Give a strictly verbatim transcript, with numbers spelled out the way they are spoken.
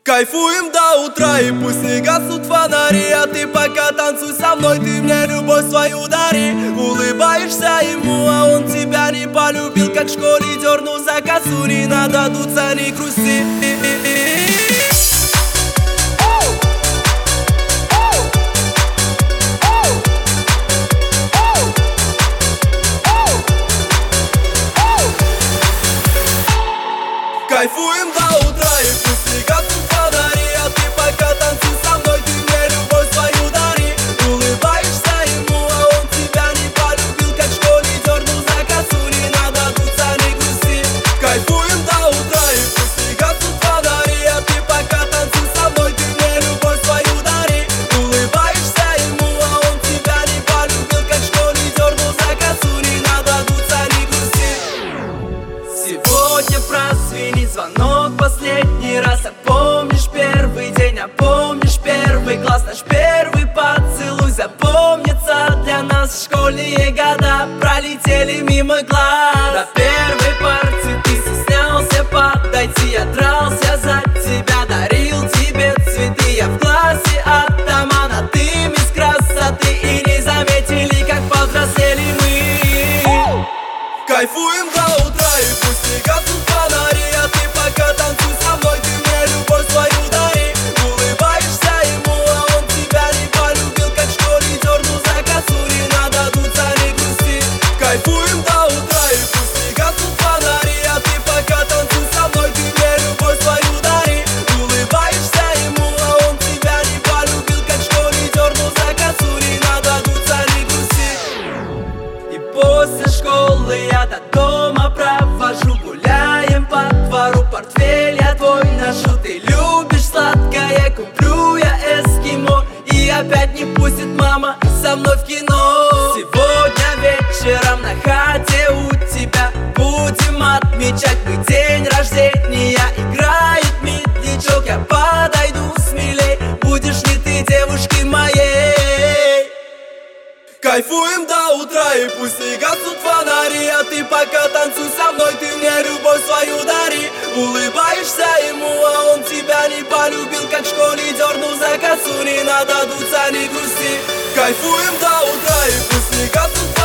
Кайфуем до утра, и пусть не гаснут фонари, а ты пока танцуй со мной, ты мне любовь свою дари. Улыбаешься ему, а он тебя не полюбил, как в школе дернул за косу. Не надо дуться, не грусти. Кайфуем до утра, и пусть не гаснут фонари, а ты пока танцуй со мной, ты мне любовь свою дари. Улыбаешься ему, а он тебя не полюбил, как в школе дернул за косу. Не надо дуться, не грусти. Кайфуем до утра, и пусть не гаснут фонари, а ты пока танцуй со мной, ты мне любовь свою дари. Улыбаешься ему, а он тебя не полюбил, как в школе дернул за косу. Не надо дуться, не грусти. Сегодня прозвенит звонок последний раз. А помнишь первый день, а помнишь первый класс, наш первый поцелуй запомнится для нас. Школьные года пролетели мимо глаз. На первой парте ты стеснялся подойти, я дрался за тебя, дарил тебе цветы. Я в классе атамана, ты мисс красоты, и не заметили, как повзрослели мы. Кайфуем до утра, и пусть не гаснут фонари, а ты пока танцуй со мной, ты мне любовь свою дари. Улыбаешься ему, а он тебя не полюбил, как в школе дернул за косу. Не надо дуться, не грусти. Кайфуем до утра, и пусть не гаснут фонари, а ты пока танцуй со мной, ты мне любовь свою дари. Улыбаешься ему, а он тебя не полюбил, как в школе дернул за косу. Не надо дуться, не грусти. И после школы я до дома провожу, гуляем по двору, портфель я твой ношу. Ты любишь сладкое, куплю я эскимо, и опять не пустит мама со мной в кино. Сегодня вечером на хате у тебя будем отмечать мы день рождения. Играет медлячок, я подойду смелей, будешь ли ты девушки моей. Кайфуем до утра, и пусть не гаснут фонари, а ты пока танцуй со мной, ты мне любовь свою дари. Улыбаешься ему, а он тебя не полюбил, как в школе дернул за косу. Не надо дуться, не грусти. Кайфуем до утра, и пусть не гаснут фонари.